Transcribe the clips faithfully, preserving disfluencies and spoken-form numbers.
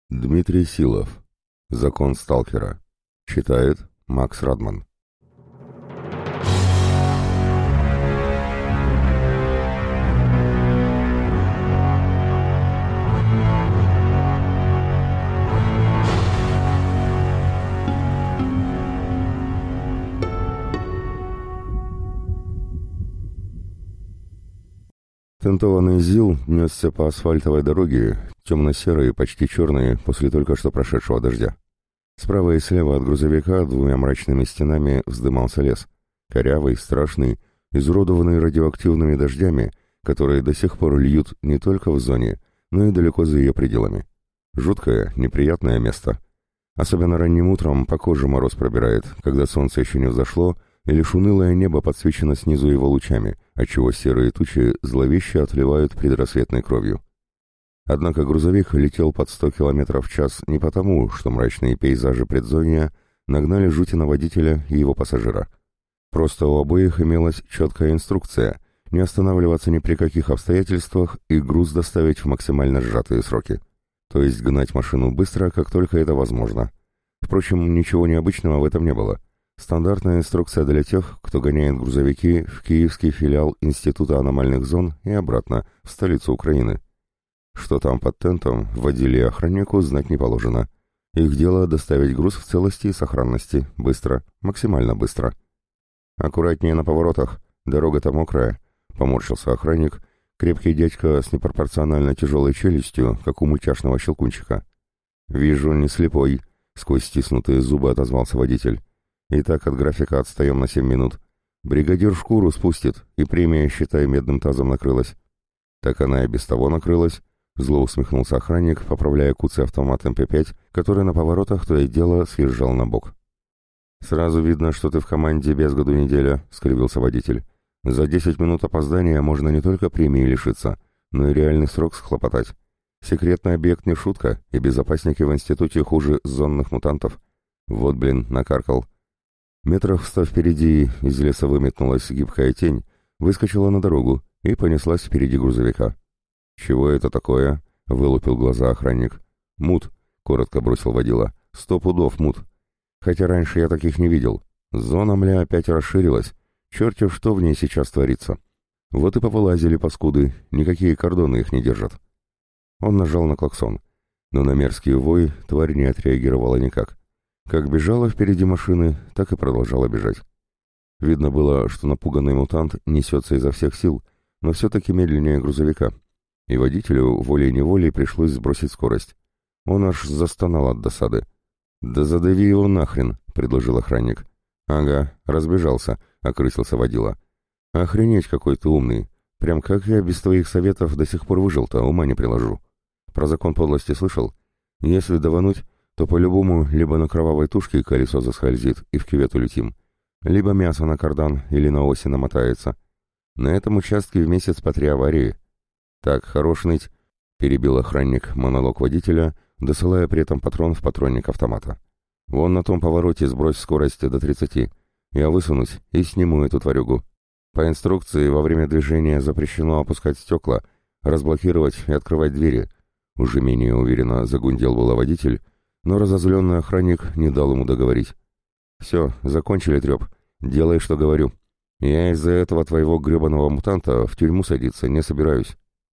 Дмитрий Силов. Закон сталкера. Читает Макс Радман. Тентованный ЗИЛ несся по асфальтовой дороге, темно-серой, почти черной, после только что прошедшего дождя. Справа и слева от грузовика двумя мрачными стенами вздымался лес, корявый, страшный, изуродованный радиоактивными дождями, которые до сих пор льют не только в зоне, но и далеко за ее пределами. Жуткое, неприятное место. Особенно ранним утром по коже мороз пробирает, когда солнце еще не взошло, и лишь унылое небо подсвечено снизу его лучами, отчего серые тучи зловеще отливают предрассветной кровью. Однако грузовик летел под сто километров в час не потому, что мрачные пейзажи предзония нагнали жути на водителя и его пассажира. Просто у обоих имелась четкая инструкция не останавливаться ни при каких обстоятельствах и груз доставить в максимально сжатые сроки. То есть гнать машину быстро, как только это возможно. Впрочем, ничего необычного в этом не было. Стандартная инструкция для тех, кто гоняет грузовики в киевский филиал Института аномальных зон и обратно, в столицу Украины. Что там под тентом, водиле и охраннику знать не положено. Их дело доставить груз в целости и сохранности, быстро, максимально быстро. «Аккуратнее на поворотах, дорога-то мокрая», — поморщился охранник, крепкий дядька с непропорционально тяжелой челюстью, как у мультяшного щелкунчика. «Вижу, не слепой», — сквозь стиснутые зубы отозвался водитель. «Итак, от графика отстаем на семь минут. Бригадир шкуру спустит, и премия, считай, медным тазом накрылась». «Так она и без того накрылась», — зло усмехнулся охранник, поправляя куцый автомат эм пэ пять, который на поворотах то и дело съезжал на бок. «Сразу видно, что ты в команде без году неделя», — скривился водитель. «За десять минут опоздания можно не только премии лишиться, но и реальный срок схлопотать. Секретный объект не шутка, и безопасники в институте хуже зонных мутантов. Вот, блин, накаркал». Метрах в ста впереди из леса выметнулась гибкая тень, выскочила на дорогу и понеслась впереди грузовика. «Чего это такое?» — вылупил глаза охранник. «Мут», — коротко бросил водила. «Сто пудов мут. Хотя раньше я таких не видел. Зона, мля, опять расширилась. Черти что в ней сейчас творится. Вот и повылазили паскуды, никакие кордоны их не держат». Он нажал на клаксон, но на мерзкий вой тварь не отреагировала никак. Как бежала впереди машины, так и продолжала бежать. Видно было, что напуганный мутант несется изо всех сил, но все-таки медленнее грузовика. И водителю волей-неволей пришлось сбросить скорость. Он аж застонал от досады. «Да задави его нахрен», — предложил охранник. «Ага, разбежался», — окрысился водила. «Охренеть, какой ты умный. Прям как я без твоих советов до сих пор выжил-то, ума не приложу. Про закон подлости слышал? Если давануть, то по-любому либо на кровавой тушке колесо заскользит и в кювет улетим, либо мясо на кардан или на оси намотается. На этом участке в месяц по три аварии». «Так, хорош ныть», — перебил охранник монолог водителя, досылая при этом патрон в патронник автомата. «Вон на том повороте сбрось скорость до тридцати. Я высунусь и сниму эту тварюгу. По инструкции во время движения запрещено опускать стекла, разблокировать и открывать двери». Уже менее уверенно загундел было водитель, но разозленный охранник не дал ему договорить. «Все, закончили треп. Делай, что говорю. Я из-за этого твоего гребаного мутанта в тюрьму садиться не собираюсь».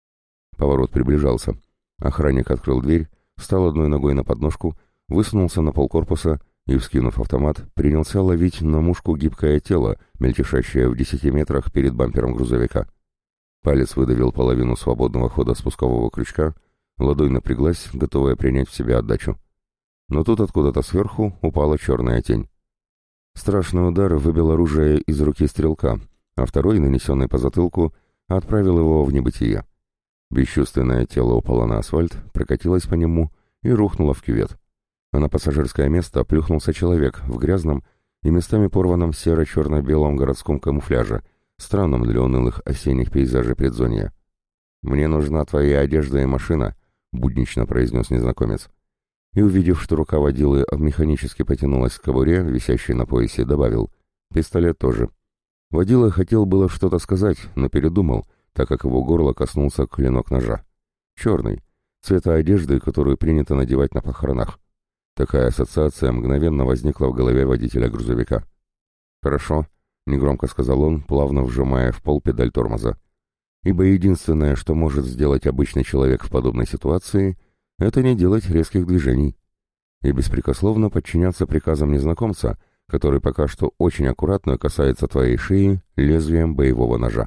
Поворот приближался. Охранник открыл дверь, встал одной ногой на подножку, высунулся на полкорпуса и, вскинув автомат, принялся ловить на мушку гибкое тело, мельтешащее в десяти метрах перед бампером грузовика. Палец выдавил половину свободного хода спускового крючка, ладонь напряглась, готовая принять в себя отдачу. Но тут откуда-то сверху упала черная тень. Страшный удар выбил оружие из руки стрелка, а второй, нанесенный по затылку, отправил его в небытие. Бесчувственное тело упало на асфальт, прокатилось по нему и рухнуло в кювет. А на пассажирское место плюхнулся человек в грязном и местами порванном серо-черно-белом городском камуфляже, странном для унылых осенних пейзажей предзонья. «Мне нужна твоя одежда и машина», — буднично произнес незнакомец. И, увидев, что рука водилы механически потянулась к кобуре, висящей на поясе, добавил: «Пистолет тоже». Водила хотел было что-то сказать, но передумал, так как его горло коснулся клинок ножа. Черный, цвета одежды, которую принято надевать на похоронах. Такая ассоциация мгновенно возникла в голове водителя грузовика. «Хорошо», — негромко сказал он, плавно вжимая в пол педаль тормоза. «Ибо единственное, что может сделать обычный человек в подобной ситуации, это не делать резких движений и беспрекословно подчиняться приказам незнакомца, который пока что очень аккуратно касается твоей шеи лезвием боевого ножа».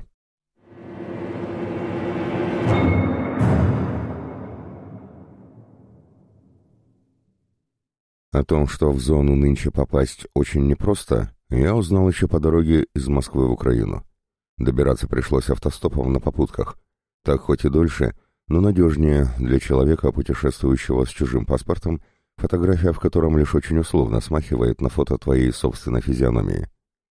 О том, что в зону нынче попасть очень непросто, я узнал еще по дороге из Москвы в Украину. Добираться пришлось автостопом на попутках. Так хоть и дольше, но надежнее для человека, путешествующего с чужим паспортом, фотография в котором лишь очень условно смахивает на фото твоей собственной физиономии.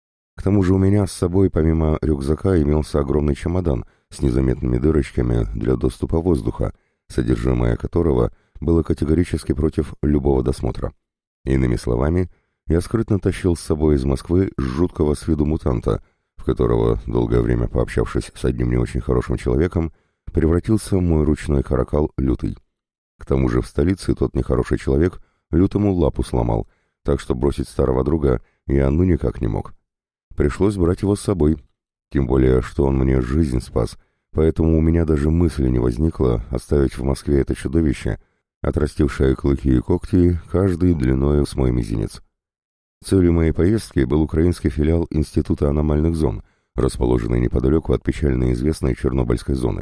К тому же у меня с собой помимо рюкзака имелся огромный чемодан с незаметными дырочками для доступа воздуха, содержимое которого было категорически против любого досмотра. Иными словами, я скрытно тащил с собой из Москвы жуткого с виду мутанта, в которого, долгое время пообщавшись с одним не очень хорошим человеком, превратился мой ручной каракал Лютый. К тому же в столице тот нехороший человек Лютому лапу сломал, так что бросить старого друга я ну никак не мог. Пришлось брать его с собой, тем более, что он мне жизнь спас, поэтому у меня даже мысли не возникло оставить в Москве это чудовище, отрастившее клыки и когти, каждый длиною с мой мизинец. Целью моей поездки был украинский филиал Института аномальных зон, расположенный неподалеку от печально известной Чернобыльской зоны.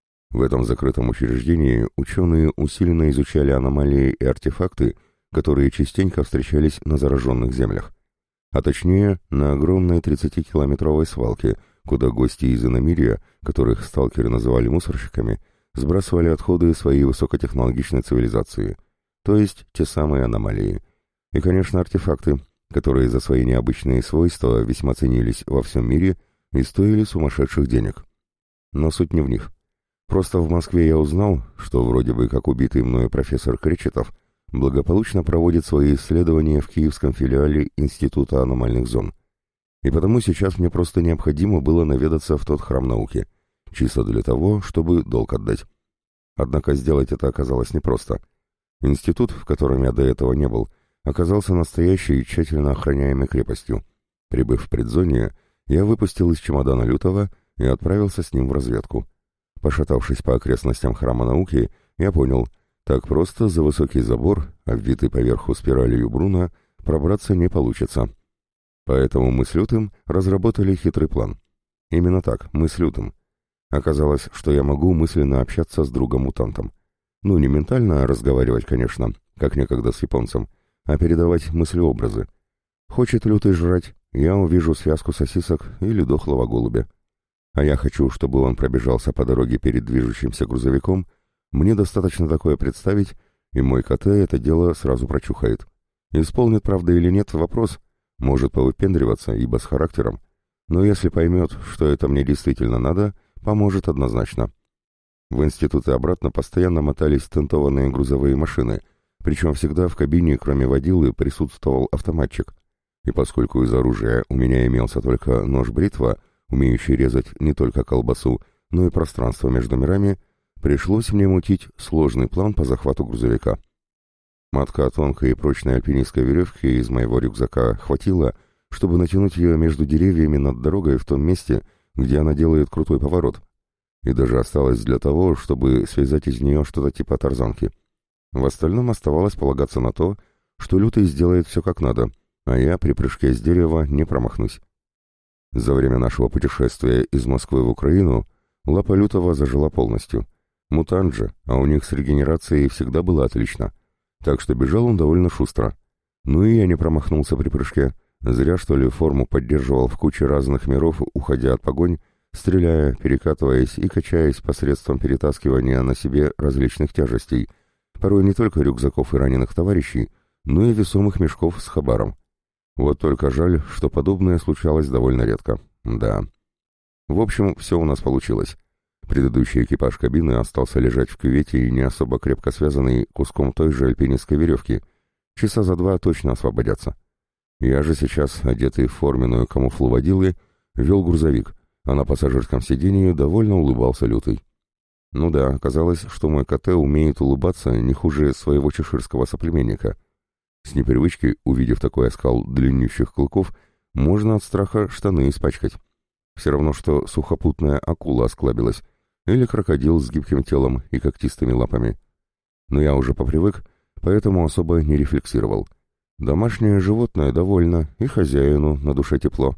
В этом закрытом учреждении ученые усиленно изучали аномалии и артефакты, которые частенько встречались на зараженных землях. А точнее, на огромной тридцатикилометровой свалке, куда гости из иномирья, которых сталкеры называли мусорщиками, сбрасывали отходы своей высокотехнологичной цивилизации, то есть те самые аномалии. И, конечно, артефакты, которые за свои необычные свойства весьма ценились во всем мире и стоили сумасшедших денег. Но суть не в них. Просто в Москве я узнал, что вроде бы как убитый мною профессор Кречетов благополучно проводит свои исследования в киевском филиале Института аномальных зон. И потому сейчас мне просто необходимо было наведаться в тот храм науки, чисто для того, чтобы долг отдать. Однако сделать это оказалось непросто. Институт, в котором я до этого не был, оказался настоящей тщательно охраняемой крепостью. Прибыв в предзонье, я выпустил из чемодана Лютого и отправился с ним в разведку. Пошатавшись по окрестностям храма науки, я понял, так просто за высокий забор, обвитый поверху спиралью Бруна, пробраться не получится. Поэтому мы с Лютым разработали хитрый план. Именно так, мы с Лютым. Оказалось, что я могу мысленно общаться с другом-мутантом. Ну, не ментально разговаривать, конечно, как некогда с японцем, а передавать мыслеобразы. Хочет Лютый жрать, я увижу связку сосисок или дохлого голубя. А я хочу, чтобы он пробежался по дороге перед движущимся грузовиком, мне достаточно такое представить, и мой КТ это дело сразу прочухает. Исполнит, правда или нет, вопрос, может повыпендриваться, ибо с характером, но если поймет, что это мне действительно надо, поможет однозначно. В институт и обратно постоянно мотались тентованные грузовые машины, причем всегда в кабине, кроме водилы, присутствовал автоматчик. И поскольку из оружия у меня имелся только нож-бритва, умеющий резать не только колбасу, но и пространство между мирами, пришлось мне мутить сложный план по захвату грузовика. Мотка тонкой и прочной альпинистской веревки из моего рюкзака хватило, чтобы натянуть ее между деревьями над дорогой в том месте, где она делает крутой поворот, и даже осталось для того, чтобы связать из нее что-то типа тарзанки. В остальном оставалось полагаться на то, что Лютый сделает все как надо, а я при прыжке с дерева не промахнусь. За время нашего путешествия из Москвы в Украину лапа Лютого зажила полностью. Мутант же, а у них с регенерацией всегда было отлично, так что бежал он довольно шустро. Ну и я не промахнулся при прыжке, зря что ли форму поддерживал в куче разных миров, уходя от погонь, стреляя, перекатываясь и качаясь посредством перетаскивания на себе различных тяжестей, порой не только рюкзаков и раненых товарищей, но и весомых мешков с хабаром. Вот только жаль, что подобное случалось довольно редко. Да. В общем, все у нас получилось. Предыдущий экипаж кабины остался лежать в кювете и не особо крепко связанный куском той же альпинистской веревки. Часа за два точно освободятся. Я же сейчас, одетый в форменную камуфлу водилы, вел грузовик, а на пассажирском сидении довольно улыбался Лютый. Ну да, оказалось, что мой ка тэ умеет улыбаться не хуже своего чеширского соплеменника. С непривычки, увидев такой оскал длиннющих клыков, можно от страха штаны испачкать. Все равно, что сухопутная акула осклабилась, или крокодил с гибким телом и когтистыми лапами. Но я уже попривык, поэтому особо не рефлексировал. Домашнее животное довольно, и хозяину на душе тепло.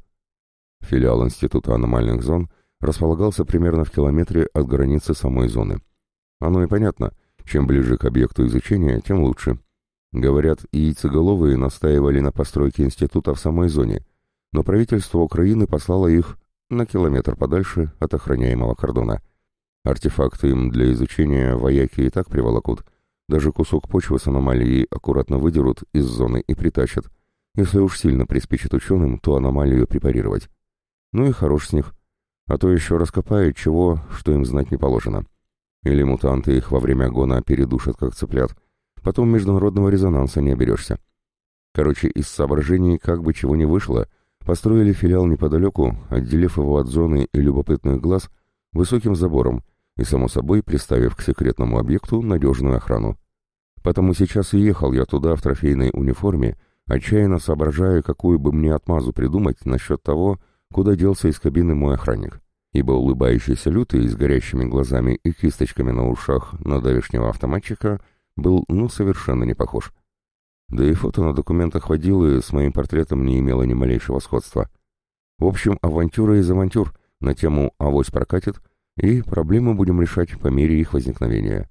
Филиал Института аномальных зон располагался примерно в километре от границы самой зоны. Оно и понятно, чем ближе к объекту изучения, тем лучше. Говорят, яйцеголовые настаивали на постройке института в самой зоне, но правительство Украины послало их на километр подальше от охраняемого кордона. Артефакты им для изучения вояки и так приволокут, даже кусок почвы с аномалией аккуратно выдерут из зоны и притащат. Если уж сильно приспичит ученым, то аномалию препарировать. Ну и хорош с них. А то еще раскопают чего, что им знать не положено. Или мутанты их во время гона передушат, как цыплят. Потом международного резонанса не оберешься. Короче, из соображений, как бы чего ни вышло, построили филиал неподалеку, отделив его от зоны и любопытных глаз высоким забором и, само собой, приставив к секретному объекту надежную охрану. Потому сейчас и ехал я туда в трофейной униформе, отчаянно соображая, какую бы мне отмазу придумать насчет того, куда делся из кабины мой охранник, ибо улыбающийся Лютый с горящими глазами и кисточками на ушах на давешнего автоматчика был ну совершенно не похож. Да и фото на документах водилы с моим портретом не имело ни малейшего сходства. В общем, авантюра из авантюр на тему «Авось прокатит», и проблемы будем решать по мере их возникновения.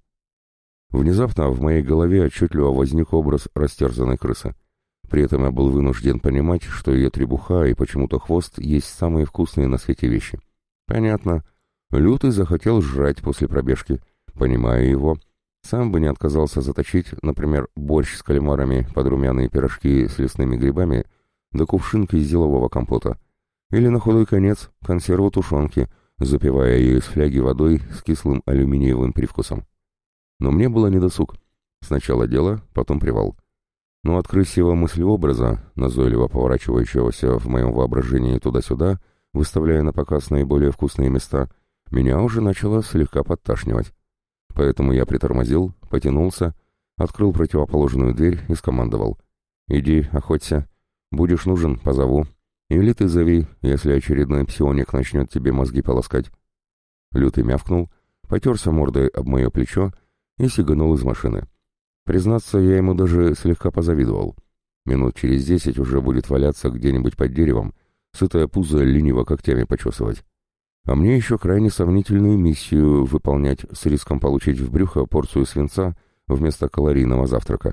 Внезапно в моей голове отчетливо возник образ растерзанной крысы. При этом я был вынужден понимать, что ее требуха и почему-то хвост есть самые вкусные на свете вещи. Понятно. Лютый захотел жрать после пробежки. Понимаю его. Сам бы не отказался заточить, например, борщ с кальмарами под румяные пирожки с лесными грибами, да кувшинки из зелового компота. Или на худой конец консерву тушенки, запивая ее из фляги водой с кислым алюминиевым привкусом. Но мне было недосуг. Сначала дело, потом привал. Но от крысиего мыслеобраза, назойливо поворачивающегося в моем воображении туда-сюда, выставляя на показ наиболее вкусные места, меня уже начало слегка подташнивать. Поэтому я притормозил, потянулся, открыл противоположную дверь и скомандовал: «Иди, охоться. Будешь нужен, позову. Или ты зови, если очередной псионик начнет тебе мозги полоскать». Лютый мявкнул, потерся мордой об мое плечо и сиганул из машины. Признаться, я ему даже слегка позавидовал. Минут через десять уже будет валяться где-нибудь под деревом, сытое пузо лениво когтями почесывать. А мне еще крайне сомнительную миссию выполнять с риском получить в брюхо порцию свинца вместо калорийного завтрака.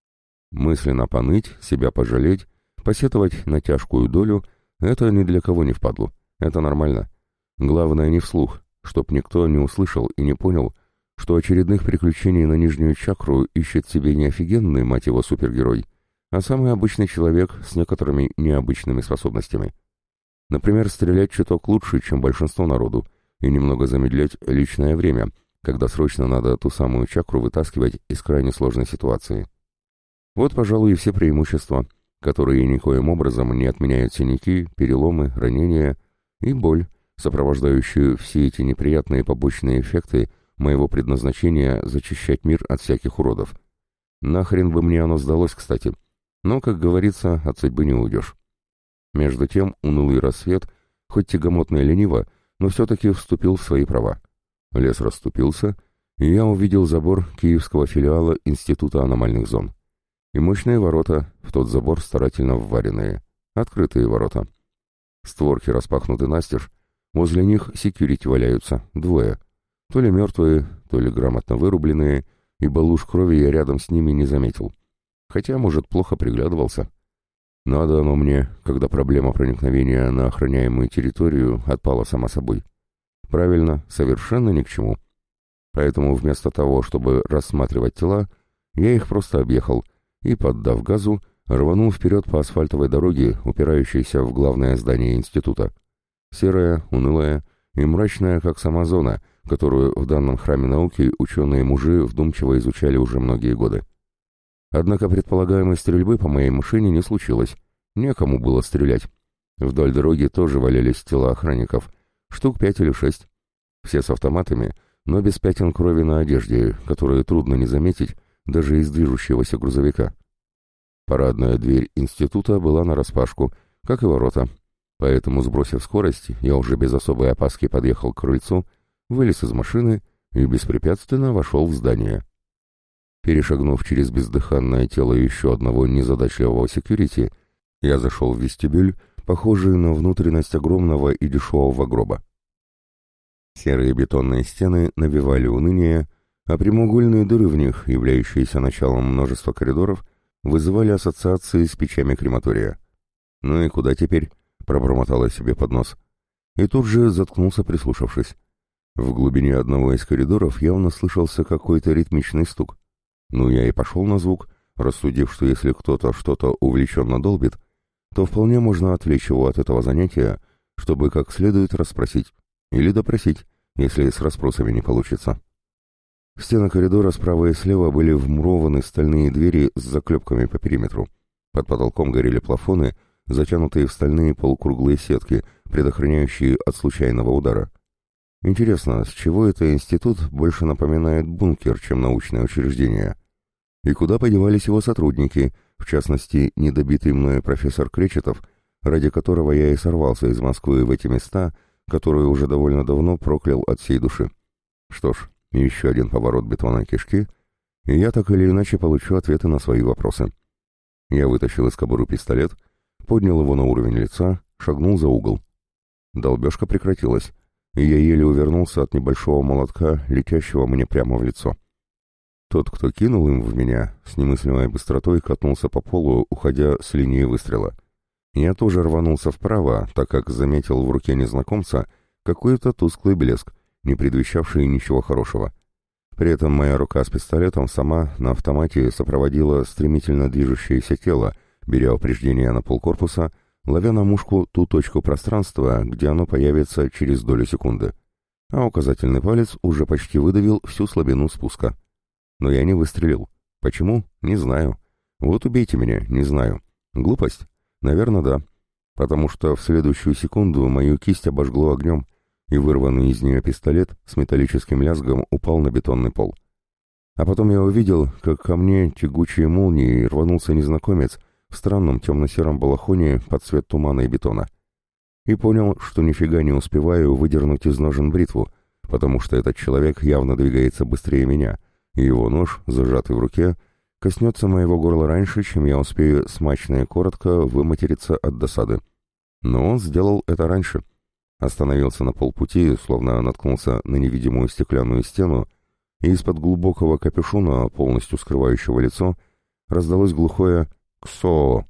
Мысленно поныть, себя пожалеть, посетовать на тяжкую долю — это ни для кого не впадлу. Это нормально. Главное не вслух, чтоб никто не услышал и не понял, что очередных приключений на нижнюю чакру ищет себе не офигенный, мать его, супергерой, а самый обычный человек с некоторыми необычными способностями. Например, стрелять чуток лучше, чем большинство народу, и немного замедлять личное время, когда срочно надо ту самую чакру вытаскивать из крайне сложной ситуации. Вот, пожалуй, и все преимущества, которые никоим образом не отменяют синяки, переломы, ранения и боль, сопровождающую все эти неприятные побочные эффекты моего предназначения зачищать мир от всяких уродов. Нахрен бы мне оно сдалось, кстати. Но, как говорится, от судьбы не уйдешь. Между тем унылый рассвет, хоть тягомотно и лениво, но все-таки вступил в свои права. Лес расступился, и я увидел забор киевского филиала Института аномальных зон. И мощные ворота, в тот забор старательно вваренные. Открытые ворота. Створки распахнуты настежь, возле них секьюрити валяются, двое. То ли мертвые, то ли грамотно вырубленные, ибо луж крови я рядом с ними не заметил. Хотя, может, плохо приглядывался. Надо оно мне, когда проблема проникновения на охраняемую территорию отпала сама собой. Правильно, совершенно ни к чему. Поэтому вместо того, чтобы рассматривать тела, я их просто объехал и, поддав газу, рванул вперед по асфальтовой дороге, упирающейся в главное здание института. Серая, унылая и мрачная, как сама зона, которую в данном храме науки ученые-мужи вдумчиво изучали уже многие годы. Однако предполагаемой стрельбы по моей машине не случилось. Некому было стрелять. Вдоль дороги тоже валялись тела охранников. Штук пять или шесть. Все с автоматами, но без пятен крови на одежде, которые трудно не заметить даже из движущегося грузовика. Парадная дверь института была нараспашку, как и ворота, поэтому, сбросив скорость, я уже без особой опаски подъехал к крыльцу, вылез из машины и беспрепятственно вошел в здание. Перешагнув через бездыханное тело еще одного незадачливого секьюрити, я зашел в вестибюль, похожий на внутренность огромного и дешевого гроба. Серые бетонные стены навевали уныние, а прямоугольные дыры в них, являющиеся началом множества коридоров, вызывали ассоциации с печами крематория. «Ну и куда теперь?» — пробормотал я себе под нос. И тут же заткнулся, прислушавшись. В глубине одного из коридоров явно слышался какой-то ритмичный стук. Ну, я и пошел на звук, рассудив, что если кто-то что-то увлеченно долбит, то вполне можно отвлечь его от этого занятия, чтобы как следует расспросить. Или допросить, если с расспросами не получится. В стены коридора справа и слева были вмурованы стальные двери с заклепками по периметру. Под потолком горели плафоны, затянутые в стальные полукруглые сетки, предохраняющие от случайного удара. Интересно, с чего это институт больше напоминает бункер, чем научное учреждение? И куда подевались его сотрудники, в частности, недобитый мною профессор Кречетов, ради которого я и сорвался из Москвы в эти места, которые уже довольно давно проклял от всей души? Что ж, еще один поворот бетонной кишки, и я так или иначе получу ответы на свои вопросы. Я вытащил из кобуры пистолет, поднял его на уровень лица, шагнул за угол. Долбежка прекратилась, и я еле увернулся от небольшого молотка, летящего мне прямо в лицо. Тот, кто кинул им в меня, с немыслимой быстротой катнулся по полу, уходя с линии выстрела. Я тоже рванулся вправо, так как заметил в руке незнакомца какой-то тусклый блеск, не предвещавший ничего хорошего. При этом моя рука с пистолетом сама на автомате сопроводила стремительно движущееся тело, беря упреждение на полкорпуса, ловя на мушку ту точку пространства, где оно появится через долю секунды. А указательный палец уже почти выдавил всю слабину спуска. Но я не выстрелил. Почему? Не знаю. Вот убейте меня, не знаю. Глупость? Наверное, да. Потому что в следующую секунду мою кисть обожгло огнем, и вырванный из нее пистолет с металлическим лязгом упал на бетонный пол. А потом я увидел, как ко мне тягучей молнией рванулся незнакомец в странном темно-сером балахоне под цвет тумана и бетона. И понял, что нифига не успеваю выдернуть из ножен бритву, потому что этот человек явно двигается быстрее меня, и его нож, зажатый в руке, коснется моего горла раньше, чем я успею смачно и коротко выматериться от досады. Но он сделал это раньше. Остановился на полпути, словно наткнулся на невидимую стеклянную стену, и из-под глубокого капюшона, полностью скрывающего лицо, раздалось глухое «Ксо!».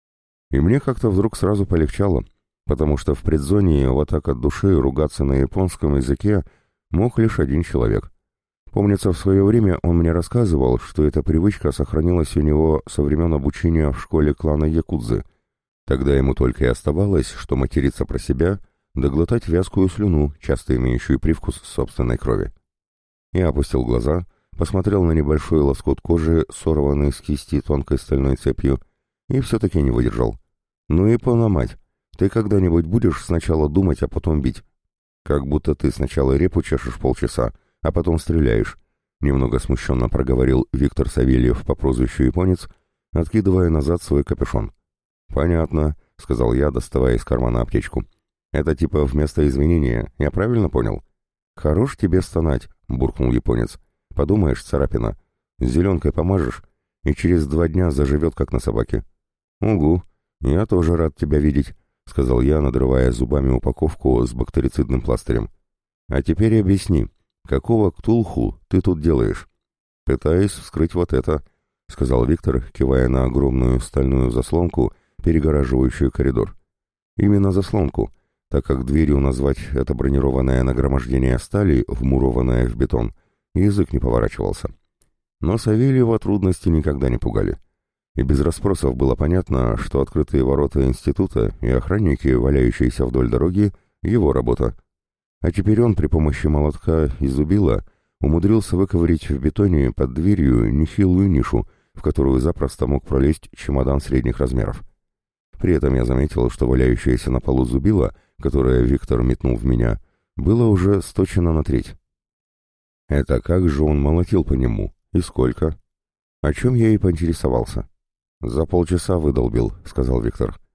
И мне как-то вдруг сразу полегчало, потому что в предзоне вот так от души ругаться на японском языке мог лишь один человек. Помнится, в свое время он мне рассказывал, что эта привычка сохранилась у него со времен обучения в школе клана Якудзы. Тогда ему только и оставалось, что материться про себя, да глотать вязкую слюну, часто имеющую привкус собственной крови. Я опустил глаза, посмотрел на небольшой лоскут кожи, сорванный с кисти тонкой стальной цепью, и все-таки не выдержал. «Ну и мать, ты когда-нибудь будешь сначала думать, а потом бить? Как будто ты сначала репу чешешь полчаса, а потом стреляешь», — немного смущенно проговорил Виктор Савельев по прозвищу Японец, откидывая назад свой капюшон. «Понятно», — сказал я, доставая из кармана аптечку. «Это типа вместо извинения, я правильно понял?» «Хорош тебе стонать», — буркнул японец. «Подумаешь, царапина. С зеленкой помажешь, и через два дня заживет, как на собаке». «Угу, я тоже рад тебя видеть», — сказал я, надрывая зубами упаковку с бактерицидным пластырем. «А теперь объясни, какого ктулху ты тут делаешь?» «Пытаюсь вскрыть вот это», — сказал Виктор, кивая на огромную стальную заслонку, перегораживающую коридор. «Именно заслонку, так как дверью назвать это бронированное нагромождение стали, вмурованное в бетон, язык не поворачивался. Но Савельева трудности никогда не пугали. И без расспросов было понятно, что открытые ворота института и охранники, валяющиеся вдоль дороги, его работа. А теперь он при помощи молотка и зубила умудрился выковырить в бетоне под дверью нехилую нишу, в которую запросто мог пролезть чемодан средних размеров. При этом я заметил, что валяющееся на полу зубило, которое Виктор метнул в меня, было уже сточено на треть. Это как же он молотил по нему? И сколько? О чем я и поинтересовался. «За полчаса выдолбил», — сказал Виктор.